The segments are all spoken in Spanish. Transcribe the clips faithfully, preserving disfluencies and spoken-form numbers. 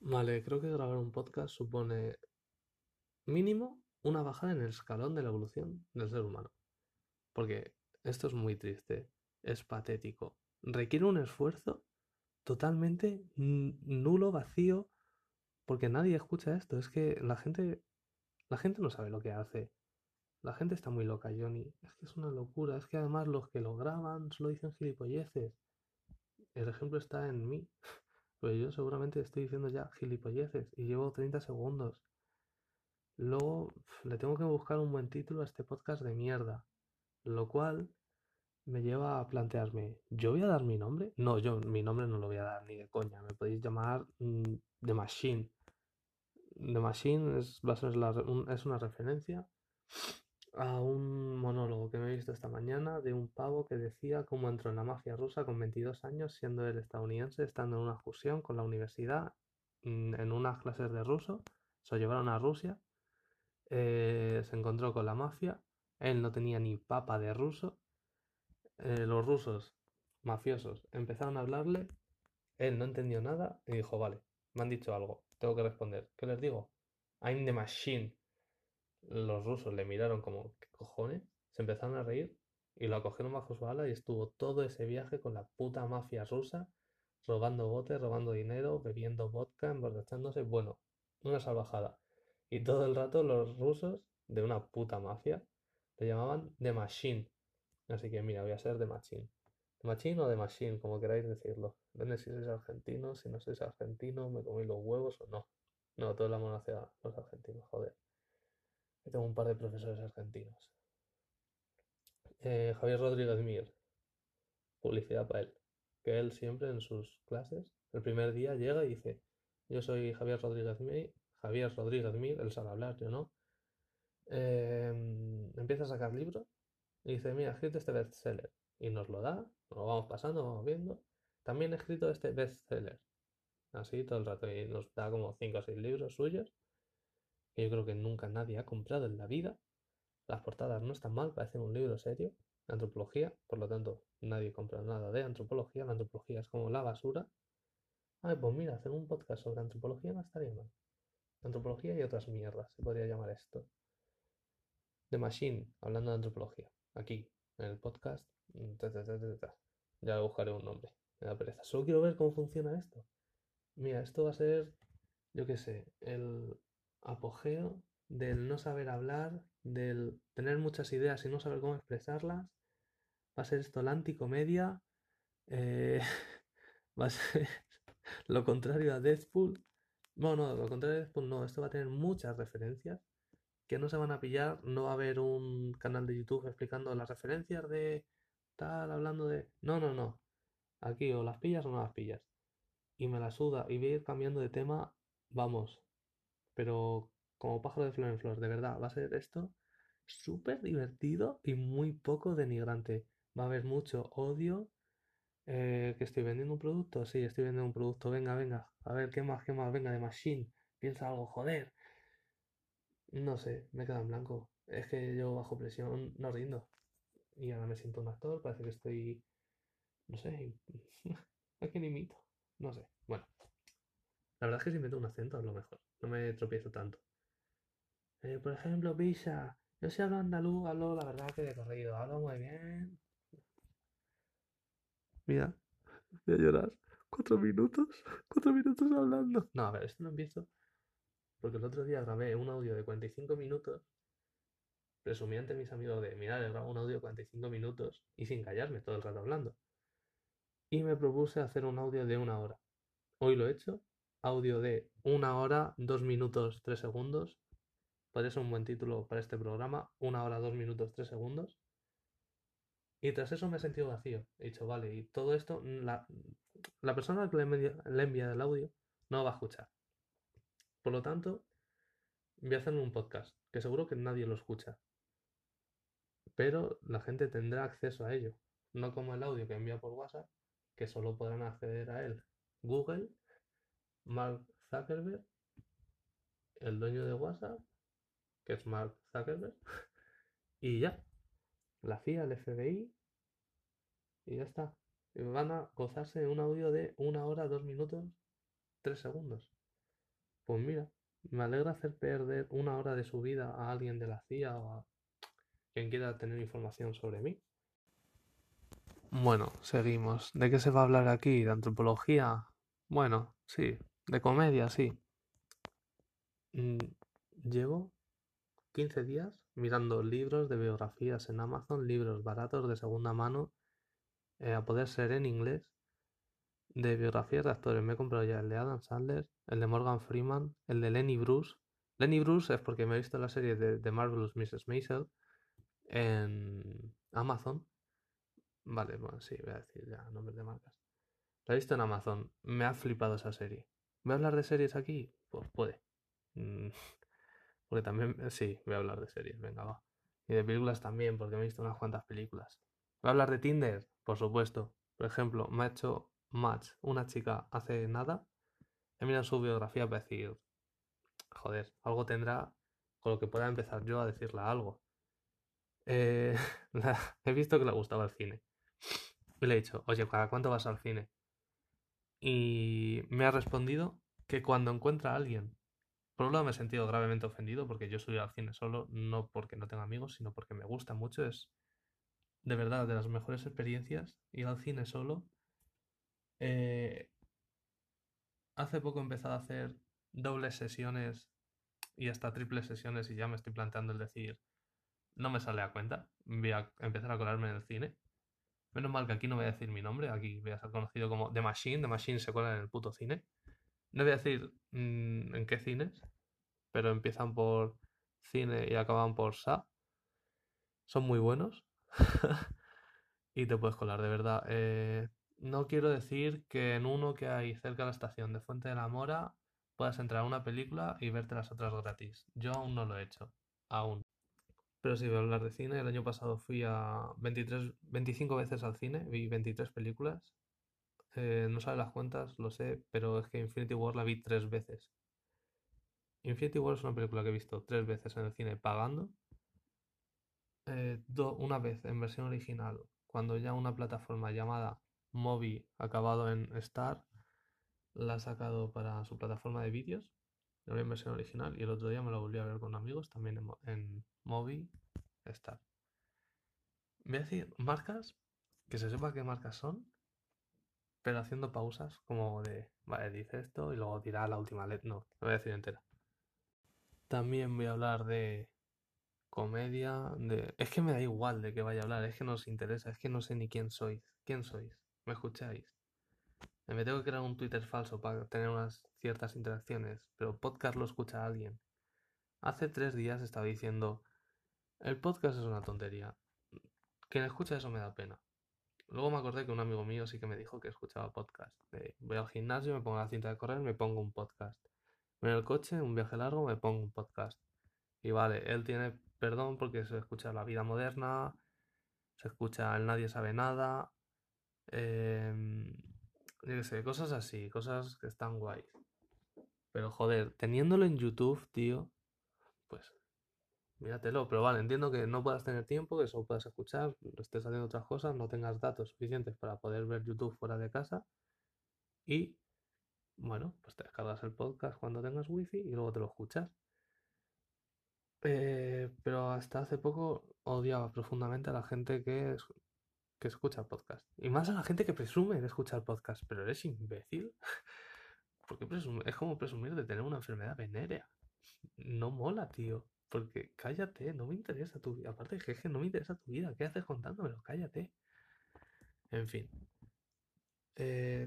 Vale, creo que grabar un podcast supone mínimo una bajada en el escalón de la evolución del ser humano. Porque esto es muy triste, es patético, requiere un esfuerzo totalmente n- nulo, vacío, porque nadie escucha esto. Es que la gente, la gente no sabe lo que hace. La gente está muy loca, Johnny. Es que es una locura. Es que además los que lo graban solo dicen gilipolleces. El ejemplo está en mí. Pues yo seguramente estoy diciendo ya gilipolleces y llevo treinta segundos. Luego pf, le tengo que buscar un buen título a este podcast de mierda, lo cual me lleva a plantearme, ¿yo voy a dar mi nombre? No, yo mi nombre no lo voy a dar ni de coña, me podéis llamar mm, The Machine. The Machine es, va a ser la un- es una referencia a un monólogo que me he visto esta mañana de un pavo que decía cómo entró en la mafia rusa con veintidós años, siendo él estadounidense, estando en una excursión con la universidad, mm, en unas clases de ruso, se lo llevaron a Rusia, eh, se encontró con la mafia, él no tenía ni papa de ruso, eh, los rusos mafiosos empezaron a hablarle, él no entendió nada y dijo, vale, me han dicho algo, tengo que responder. ¿Qué les digo? I'm the machine. Los rusos le miraron como, ¿qué cojones? Se empezaron a reír y lo acogieron bajo su ala y estuvo todo ese viaje con la puta mafia rusa, robando botes, robando dinero, bebiendo vodka, emborrachándose, bueno, una salvajada. Y todo el rato los rusos, de una puta mafia, le llamaban The Machine. Así que mira, voy a ser The Machine. The Machine o The Machine, como queráis decirlo. Depende si sois argentinos, si no sois argentinos, me coméis los huevos o no. No, todo el amor hacia los argentinos, joder. Yo tengo un par de profesores argentinos. Eh, Javier Rodríguez Mir, publicidad para él. Que él siempre en sus clases, el primer día llega y dice, yo soy Javier Rodríguez Mir, Javier Rodríguez Mir, él sabe hablar, yo no. Eh, empieza a sacar libros y dice, mira, he escrito este bestseller. Y nos lo da, nos lo vamos pasando, vamos viendo. También he escrito este bestseller. Así todo el rato. Y nos da como cinco o seis libros suyos, que yo creo que nunca nadie ha comprado en la vida. Las portadas no están mal, parecen un libro serio de antropología, por lo tanto nadie compra nada de antropología, la antropología es como la basura. Ay, pues mira, hacer un podcast sobre antropología no estaría mal. Antropología y otras mierdas, se podría llamar esto. The Machine, hablando de antropología, aquí, en el podcast. ta, ta, ta, ta, ta. Ya buscaré un nombre, me da pereza. Solo quiero ver cómo funciona esto. Mira, esto va a ser, yo qué sé, el apogeo del no saber hablar, del tener muchas ideas y no saber cómo expresarlas. Va a ser esto la anticomedia. eh, va a ser lo contrario a Deadpool. No, no, lo contrario a Deadpool no. Esto va a tener muchas referencias que no se van a pillar. No va a haber un canal de YouTube explicando las referencias de tal, hablando de... No, no, no. Aquí o las pillas o no las pillas. Y me la suda. Y voy a ir cambiando de tema. Vamos. Pero como pájaro de flor en flor. De verdad, va a ser esto súper divertido y muy poco denigrante. Va a haber mucho odio. Eh, ¿que estoy vendiendo un producto? Sí, estoy vendiendo un producto. Venga, venga. A ver, ¿qué más? ¿Qué más? Venga, de Machine. Piensa algo, joder. No sé, me queda en blanco. Es que yo bajo presión no rindo. Y ahora me siento un actor, parece que estoy, no sé, ¿a quién imito? No sé. Bueno, la verdad es que si meto un acento es lo mejor. No me tropiezo tanto. Eh, por ejemplo, Pisa. Yo si hablo andaluz, hablo la verdad que de corrido. Hablo muy bien. Mira, voy a llorar. Cuatro minutos. Cuatro minutos hablando. No, a ver, esto no empiezo. Porque el otro día grabé un audio de cuarenta y cinco minutos, presumí ante mis amigos de, mira, he grabado un audio de cuarenta y cinco minutos y sin callarme todo el rato hablando. Y me propuse hacer un audio de una hora. Hoy lo he hecho. Audio de una hora, dos minutos, tres segundos. Podría ser un buen título para este programa. Una hora, dos minutos, tres segundos. Y tras eso me he sentido vacío. He dicho, vale, y todo esto, la, la persona que le envía, le envía el audio no va a escuchar. Por lo tanto, voy a hacer un podcast, que seguro que nadie lo escucha. Pero la gente tendrá acceso a ello, no como el audio que envía por WhatsApp, que solo podrán acceder a él Google, Mark Zuckerberg, el dueño de WhatsApp, que es Mark Zuckerberg, y ya, la C I A, el F B I, y ya está. Y van a gozarse de un audio de una hora, dos minutos, tres segundos. Pues mira, me alegra hacer perder una hora de su vida a alguien de la C I A o a quien quiera tener información sobre mí. Bueno, seguimos. ¿De qué se va a hablar aquí? ¿De antropología? Bueno, sí. ¿De comedia? Sí. Mm, Llevo quince días mirando libros de biografías en Amazon, libros baratos de segunda mano, eh, a poder ser en inglés, de biografías de actores. Me he comprado ya el de Adam Sandler, el de Morgan Freeman, el de Lenny Bruce. Lenny Bruce es porque me he visto la serie de The Marvelous missus Maisel en Amazon. Vale, bueno, sí, voy a decir ya nombres de marcas. La he visto en Amazon. Me ha flipado esa serie. ¿Voy a hablar de series aquí? Pues puede. Mm, Porque también, eh, sí, voy a hablar de series, venga, va. Y de películas también, porque me he visto unas cuantas películas. ¿Voy a hablar de Tinder? Por supuesto. Por ejemplo, me ha hecho match una chica hace nada. He mirado su biografía para decir, joder, algo tendrá con lo que pueda empezar yo a decirle algo. Eh, la- he visto que le gustaba el cine. Y le he dicho, oye, ¿cada cuánto vas al cine? Y me ha respondido que cuando encuentra a alguien. Por un lado me he sentido gravemente ofendido porque yo soy al cine solo, no porque no tenga amigos, sino porque me gusta mucho. Es de verdad de las mejores experiencias ir al cine solo. Eh, Hace poco he empezado a hacer dobles sesiones y hasta triples sesiones y ya me estoy planteando el decir, no me sale a cuenta, voy a empezar a colarme en el cine. Menos mal que aquí no voy a decir mi nombre, aquí voy a ser conocido como The Machine. The Machine se cuela en el puto cine. No voy a decir mmm, en qué cines, pero empiezan por cine y acaban por Sa. Son muy buenos y te puedes colar, de verdad. Eh, no quiero decir que en uno que hay cerca de la estación de Fuente de la Mora puedas entrar a una película y verte las otras gratis. Yo aún no lo he hecho, aún. Pero si voy a hablar de cine, el año pasado fui a veintitrés, veinticinco veces al cine, vi veintitrés películas. Eh, no sabes las cuentas, lo sé, pero es que Infinity War la vi tres veces. Infinity War es una película que he visto tres veces en el cine pagando, eh, do- una vez en versión original, cuando ya una plataforma llamada Movi, acabado en Star, la ha sacado para su plataforma de vídeos, lo vi en versión original y el otro día me lo volví a ver con amigos también en, Mo- en Movi Star. Voy a decir marcas, que se sepa qué marcas son, pero haciendo pausas como de, vale, dice esto y luego dirá la última letra. No, lo voy a decir entera. También voy a hablar de comedia, de... Es que me da igual de qué vaya a hablar, es que no os interesa, es que no sé ni quién sois. ¿Quién sois? ¿Me escucháis? Me tengo que crear un Twitter falso para tener unas ciertas interacciones, pero podcast lo escucha alguien. Hace tres días estaba diciendo, el podcast es una tontería. Quien escucha eso me da pena. Luego me acordé que un amigo mío sí que me dijo que escuchaba podcast. De, voy al gimnasio, me pongo la cinta de correr, me pongo un podcast. Voy en el coche, un viaje largo, me pongo un podcast. Y vale, él tiene perdón porque se escucha La Vida Moderna, se escucha El Nadie Sabe Nada, em, yo qué sé, cosas así, cosas que están guay. Pero joder, teniéndolo en YouTube, tío, pues míratelo. Pero vale, entiendo que no puedas tener tiempo, que solo puedas escuchar, estés haciendo otras cosas, no tengas datos suficientes para poder ver YouTube fuera de casa. Y bueno, pues te descargas el podcast cuando tengas wifi y luego te lo escuchas. Eh, pero hasta hace poco odiaba profundamente a la gente que, es- que escucha podcast. Y más a la gente que presume de escuchar podcast. Pero eres imbécil. ¿Por qué presume? Es como presumir de tener una enfermedad venérea. No mola, tío. Porque cállate, no me interesa tu vida. Aparte, jeje, no me interesa tu vida. ¿Qué haces contándomelo? Cállate. En fin. Eh,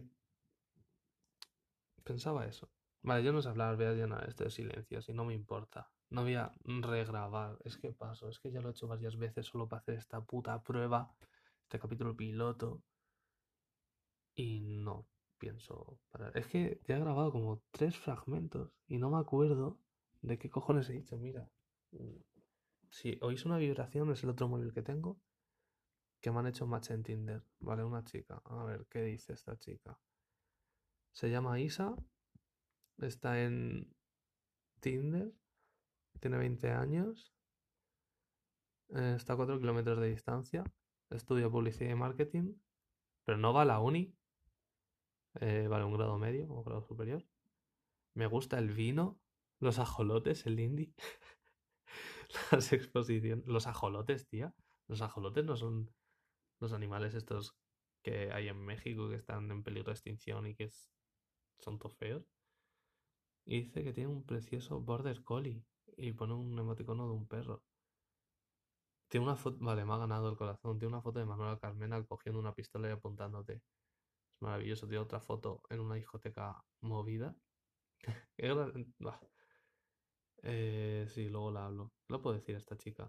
Pensaba eso. Vale, yo no sé hablar, voy a llenar esto de silencios y no me importa. No voy a regrabar. Es que paso, es que ya lo he hecho varias veces solo para hacer esta puta prueba, este capítulo piloto. Y no pienso parar. Es que ya he grabado como tres fragmentos y no me acuerdo de qué cojones he dicho. Mira, mm, si oís una vibración es el otro móvil que tengo que me han hecho match en Tinder. Vale, una chica. A ver, ¿qué dice esta chica? Se llama Isa, está en Tinder, tiene veinte años, eh, está a cuatro kilómetros de distancia, estudia publicidad y marketing, pero no va a la uni, eh, vale un grado medio o grado superior. Me gusta el vino, los ajolotes, el indie, las exposiciones. Los ajolotes, tía. Los ajolotes no son los animales estos que hay en México que están en peligro de extinción y que es- son todos feos. Y dice que tiene un precioso border collie y pone un emoticono de un perro. Tiene una foto, vale, me ha ganado el corazón. Tiene una foto de Manuela Carmena cogiendo una pistola y apuntándote. Es maravilloso. Tiene otra foto en una discoteca movida. Qué gra- Bah. Eh, sí, luego la hablo. Lo puedo decir a esta chica.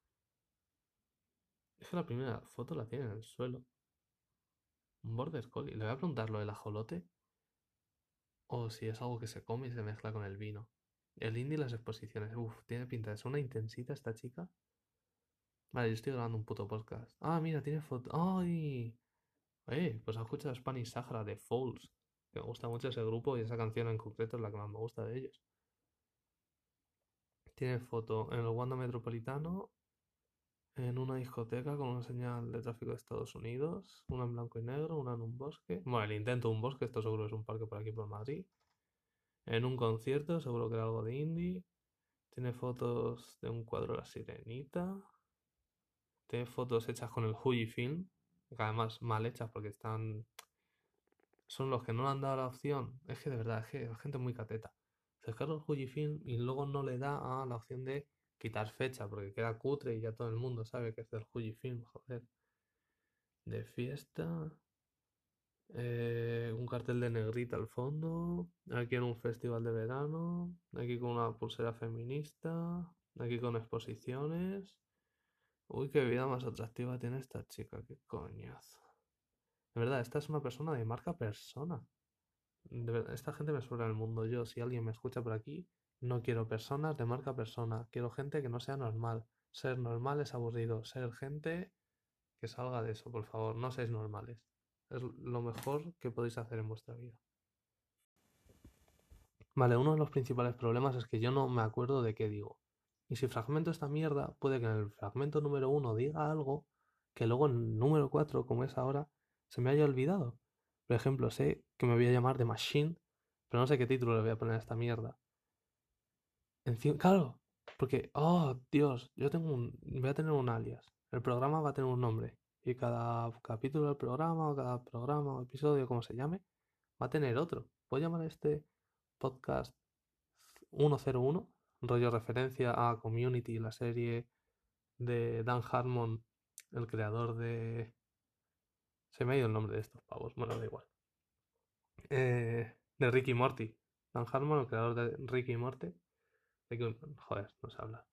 Es que la primera foto la tiene en el suelo. Un border collie. Le voy a preguntar lo del ajolote o si es algo que se come y se mezcla con el vino. El indie y las exposiciones. Uf, tiene pinta de ser una intensita esta chica. Vale, yo estoy grabando un puto podcast. Ah, mira, tiene foto. ¡Ay! Eh, pues ha escuchado Spanish Sahara de Fouls. Que me gusta mucho ese grupo y esa canción en concreto es la que más me gusta de ellos. Tiene foto en el Wanda Metropolitano, en una discoteca con una señal de tráfico de Estados Unidos, una en blanco y negro, una en un bosque. Bueno, el intento de un bosque, esto seguro es un parque por aquí por Madrid. En un concierto, seguro que era algo de indie. Tiene fotos de un cuadro de la sirenita. Tiene fotos hechas con el Fujifilm, que además mal hechas porque están. Son los que no le han dado la opción. Es que de verdad, es que la gente es muy cateta. Se descarga el Fujifilm y luego no le da a la opción de quitar fecha porque queda cutre y ya todo el mundo sabe que es del Fujifilm, joder. De fiesta. eh, un cartel de negrita al fondo. Aquí en un festival de verano. Aquí con una pulsera feminista. Aquí con exposiciones. Uy, qué vida más atractiva tiene esta chica, qué coñazo. De verdad, esta es una persona de marca persona. De verdad, esta gente me sobra el mundo. Yo, si alguien me escucha por aquí, no quiero personas de marca persona. Quiero gente que no sea normal. Ser normal es aburrido. Ser gente que salga de eso, por favor. No seáis normales. Es lo mejor que podéis hacer en vuestra vida. Vale, uno de los principales problemas es que yo no me acuerdo de qué digo. Y si fragmento esta mierda, puede que en el fragmento número uno diga algo que luego en el número cuatro, como es ahora, se me haya olvidado. Por ejemplo, sé que me voy a llamar The Machine, pero no sé qué título le voy a poner a esta mierda. Encima, claro, porque, oh, Dios, yo tengo un, voy a tener un alias. El programa va a tener un nombre. Y cada capítulo del programa, o cada programa o episodio, como se llame, va a tener otro. Voy a llamar este podcast ciento uno, rollo referencia a Community, la serie de Dan Harmon, el creador de. Se me ha ido el nombre de estos pavos, bueno, da igual. Eh, de Ricky Morty. Dan Harmon, el creador de Ricky Morty. Ricky... Joder, no se habla.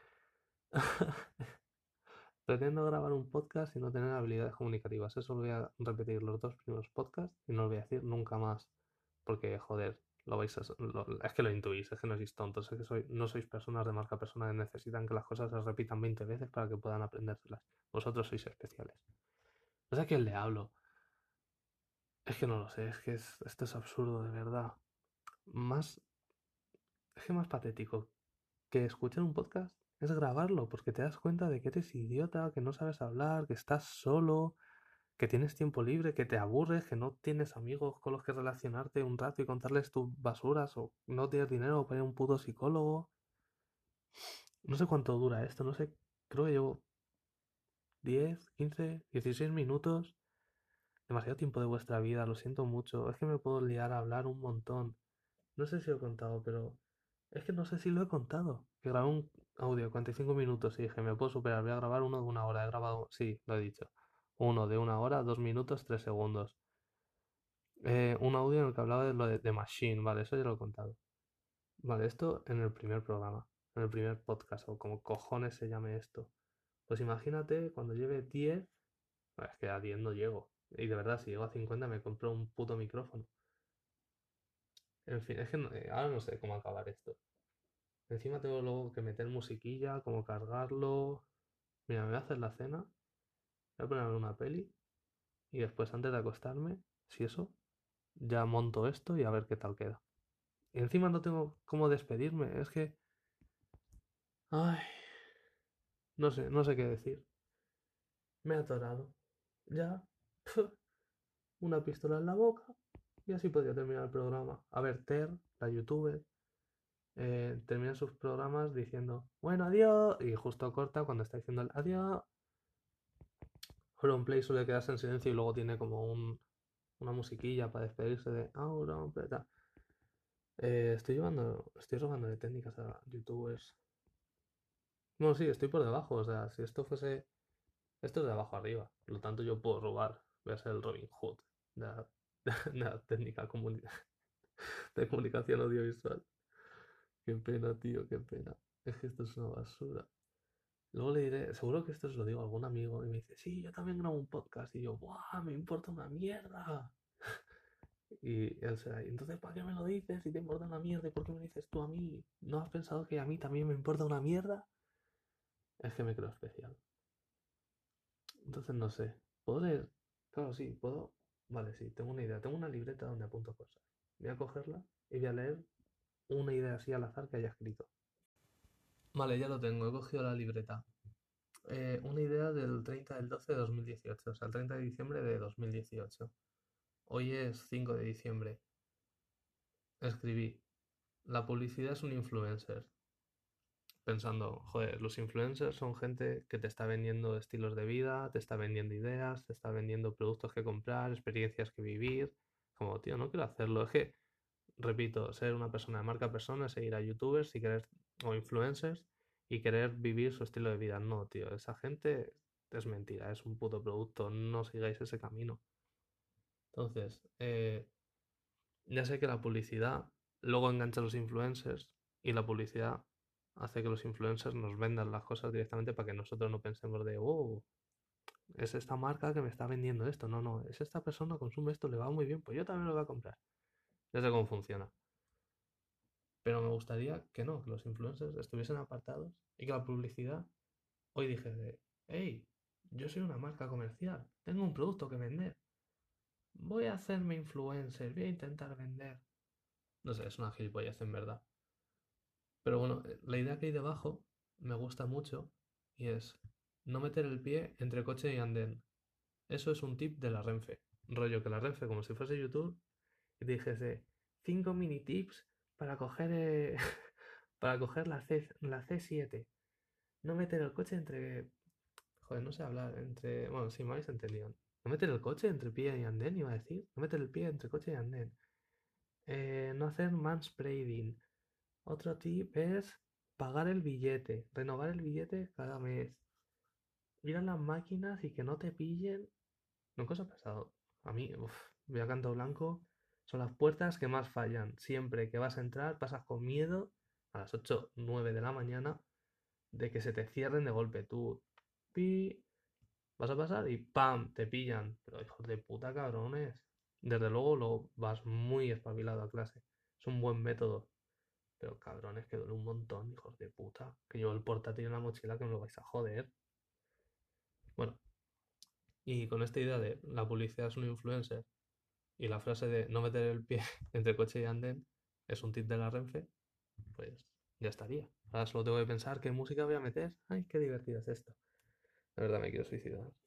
Pretendo grabar un podcast y no tener habilidades comunicativas. Eso lo voy a repetir los dos primeros podcasts y no lo voy a decir nunca más. Porque, joder, lo vais a, lo- es que lo intuís, es que no sois tontos, es que soy, no sois personas de marca persona que necesitan que las cosas se repitan veinte veces para que puedan aprendérselas. Vosotros sois especiales. No sé a quién le hablo. Es que no lo sé, es que es- esto es absurdo, de verdad. Más, es que más patético que escuchar un podcast es grabarlo, porque te das cuenta de que eres idiota, que no sabes hablar, que estás solo, que tienes tiempo libre, que te aburres, que no tienes amigos con los que relacionarte un rato y contarles tus basuras, o no tienes dinero para ir a un puto psicólogo. No sé cuánto dura esto, no sé, creo que llevo diez, quince, dieciséis minutos. Demasiado tiempo de vuestra vida, lo siento mucho. Es que me puedo liar a hablar un montón. No sé si lo he contado, pero es que no sé si lo he contado. Que grabé un audio de cuarenta y cinco minutos y dije, me puedo superar, voy a grabar uno de una hora. He grabado, sí, lo he dicho. Uno de una hora, dos minutos, tres segundos. Eh, un audio en el que hablaba de lo de The Machine, vale, eso ya lo he contado. Vale, esto en el primer programa, en el primer podcast, o como cojones se llame esto. Pues imagínate cuando lleve diez, es que a diez no llego. Y de verdad, si llego a cincuenta me compro un puto micrófono. En fin, es que no- eh, ahora no sé cómo acabar esto. Encima tengo luego que meter musiquilla, cómo cargarlo. Mira, me voy a hacer la cena, voy a poner una peli y después antes de acostarme, si eso, ya monto esto y a ver qué tal queda. Y encima no tengo cómo despedirme, es que. Ay, no sé, no sé qué decir. Me he atorado. Ya, una pistola en la boca, Y así podría terminar el programa. A ver, Ter, la youtuber, eh, termina sus programas diciendo, bueno, adiós, y justo corta cuando está diciendo el adiós. Auronplay suele quedarse en silencio y luego tiene como un, una musiquilla para despedirse de Auronplay. Tal. Eh, estoy llevando, estoy robando de técnicas a youtubers. Bueno, sí, estoy por debajo, o sea, si esto fuese, esto es de abajo arriba, por lo tanto yo puedo robar, voy a ser el Robin Hood de la, de la técnica comuni- de comunicación audiovisual. Qué pena, tío, qué pena. Es que esto es una basura. Luego le diré, seguro que esto se lo digo a algún amigo y me dice, sí, yo también grabo un podcast. Y yo, ¡buah! Me importa una mierda. Y él será, entonces, ¿para qué me lo dices si te importa una mierda? ¿Y por qué me lo dices tú a mí? ¿No has pensado que a mí también me importa una mierda? Es que me creo especial. Entonces, no sé. ¿Puedo leer? Claro, sí, puedo. Vale, sí, tengo una idea. Tengo una libreta donde apunto cosas. Voy a cogerla y voy a leer una idea así al azar que haya escrito. Vale, ya lo tengo. He cogido la libreta. Eh, una idea del treinta del doce de dos mil dieciocho, o sea, el treinta de diciembre de dos mil dieciocho. Hoy es cinco de diciembre. Escribí, la publicidad es un influencer. Pensando, joder, los influencers son gente que te está vendiendo estilos de vida, te está vendiendo ideas, te está vendiendo productos que comprar, experiencias que vivir. Como, tío, no quiero hacerlo. Es que, repito, ser una persona de marca persona, seguir a youtubers y querer, o influencers y querer vivir su estilo de vida. No, tío, esa gente es mentira, es un puto producto. No sigáis ese camino. Entonces, eh, ya sé que la publicidad luego engancha a los influencers y la publicidad hace que los influencers nos vendan las cosas directamente para que nosotros no pensemos de, oh, es esta marca que me está vendiendo esto. No, no, es esta persona, consume esto, le va muy bien, pues yo también lo voy a comprar. Ya sé cómo funciona. Pero me gustaría que no, que los influencers estuviesen apartados y que la publicidad hoy dijese, hey, yo soy una marca comercial, tengo un producto que vender, voy a hacerme influencer, voy a intentar vender. No sé, es una gilipollez en verdad. Pero bueno, eh, la idea que hay debajo me gusta mucho y es no meter el pie entre coche y andén. Eso es un tip de la Renfe. Rollo que la Renfe, como si fuese YouTube, y te dijese cinco mini tips para coger, eh, para coger la, C, la C siete. No meter el coche entre... Joder, no sé hablar. Entre... Bueno, sí, me habéis entendido. No meter el coche entre pie y andén, iba a decir. No meter el pie entre coche y andén. Eh, no hacer manspreading. Otro tip es pagar el billete, renovar el billete cada mes. Ir a las máquinas y que no te pillen. Nunca os ha pasado. A mí, uf, voy a canto blanco. Son las puertas que más fallan. Siempre que vas a entrar, pasas con miedo a las ocho nueve de la mañana de que se te cierren de golpe. Tú, pi, vas a pasar y ¡pam! Te pillan. Pero hijos de puta cabrones. Desde luego lo vas muy espabilado a clase. Es un buen método. Pero cabrones, que duele un montón, hijos de puta. Que llevo el portátil en la mochila que me lo vais a joder. Bueno, y con esta idea de la publicidad es un influencer y la frase de no meter el pie entre coche y andén es un tip de la Renfe, pues ya estaría. Ahora solo tengo que pensar qué música voy a meter. Ay, qué divertido es esto. La verdad me quiero suicidar.